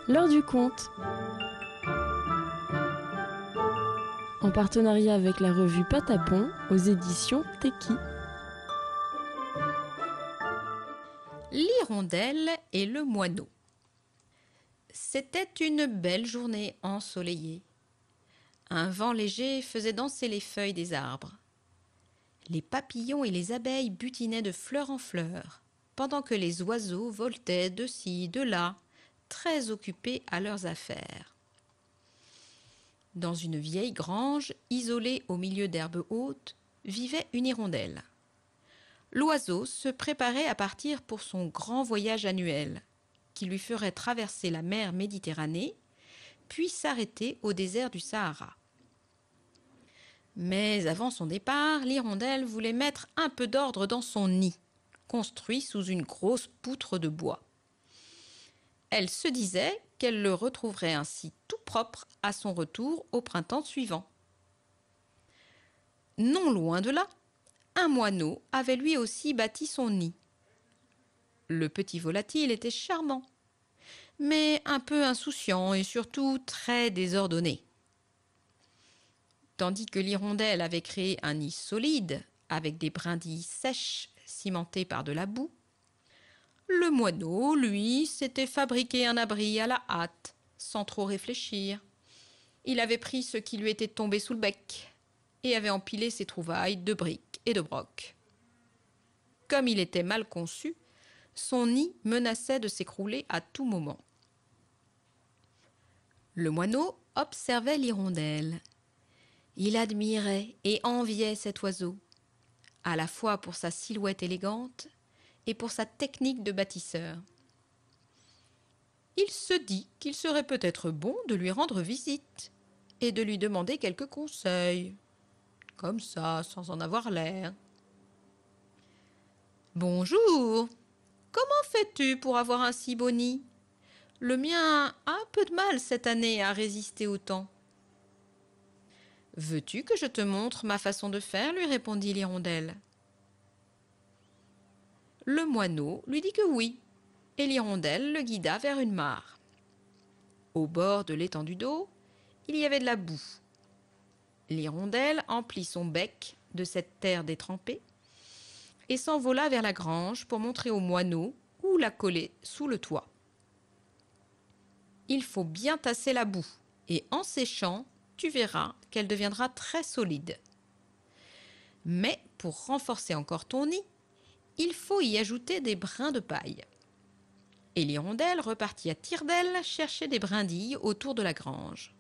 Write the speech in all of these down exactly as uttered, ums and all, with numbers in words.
L'heure du conte, en partenariat avec la revue Patapon aux éditions Teki. L'hirondelle et le moineau. C'était une belle journée ensoleillée. Un vent léger faisait danser les feuilles des arbres. Les papillons et les abeilles butinaient de fleur en fleur, pendant que les oiseaux voletaient de ci, de là, très occupés à leurs affaires. Dans une vieille grange, isolée au milieu d'herbes hautes, vivait une hirondelle. L'oiseau se préparait à partir pour son grand voyage annuel, qui lui ferait traverser la mer Méditerranée, puis s'arrêter au désert du Sahara. Mais avant son départ, l'hirondelle voulait mettre un peu d'ordre dans son nid, construit sous une grosse poutre de bois. Elle se disait qu'elle le retrouverait ainsi tout propre à son retour au printemps suivant. Non loin de là, un moineau avait lui aussi bâti son nid. Le petit volatile était charmant, mais un peu insouciant et surtout très désordonné. Tandis que l'hirondelle avait créé un nid solide, avec des brindilles sèches cimentées par de la boue, le moineau, lui, s'était fabriqué un abri à la hâte, sans trop réfléchir. Il avait pris ce qui lui était tombé sous le bec et avait empilé ses trouvailles de briques et de brocs. Comme il était mal conçu, son nid menaçait de s'écrouler à tout moment. Le moineau observait l'hirondelle. Il admirait et enviait cet oiseau, à la fois pour sa silhouette élégante et pour sa technique de bâtisseur. Il se dit qu'il serait peut-être bon de lui rendre visite et de lui demander quelques conseils, comme ça, sans en avoir l'air. « Bonjour, comment fais-tu pour avoir un si beau nid ? Le mien a un peu de mal cette année à résister au temps. » « Veux-tu que je te montre ma façon de faire ?» lui répondit l'hirondelle. Le moineau lui dit que oui, et l'hirondelle le guida vers une mare. Au bord de l'étendue d'eau, il y avait de la boue. L'hirondelle emplit son bec de cette terre détrempée et s'envola vers la grange pour montrer au moineau où la coller sous le toit. Il faut bien tasser la boue, et en séchant, tu verras qu'elle deviendra très solide. Mais pour renforcer encore ton nid, il faut y ajouter des brins de paille. Et l'hirondelle repartit à tire-d'aile chercher des brindilles autour de la grange.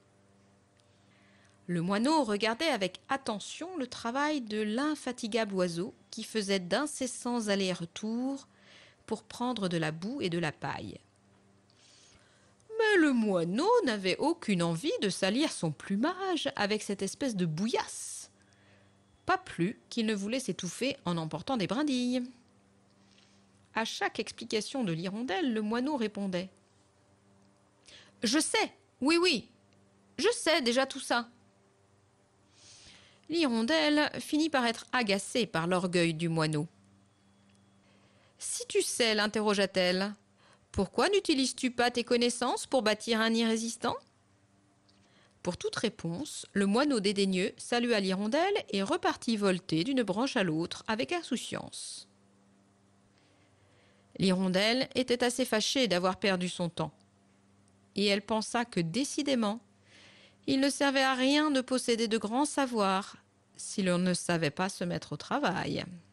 Le moineau regardait avec attention le travail de l'infatigable oiseau qui faisait d'incessants allers-retours pour prendre de la boue et de la paille. Mais le moineau n'avait aucune envie de salir son plumage avec cette espèce de bouillasse. Pas plus qu'il ne voulait s'étouffer en emportant des brindilles. À chaque explication de l'hirondelle, le moineau répondait « Je sais, oui, oui, je sais déjà tout ça. » L'hirondelle finit par être agacée par l'orgueil du moineau. « Si tu sais, l'interrogea-t-elle, pourquoi n'utilises-tu pas tes connaissances pour bâtir un nid résistant ?» Pour toute réponse, le moineau dédaigneux salua l'hirondelle et repartit volter d'une branche à l'autre avec insouciance. L'hirondelle était assez fâchée d'avoir perdu son temps, et elle pensa que décidément, il ne servait à rien de posséder de grands savoirs si l'on ne savait pas se mettre au travail.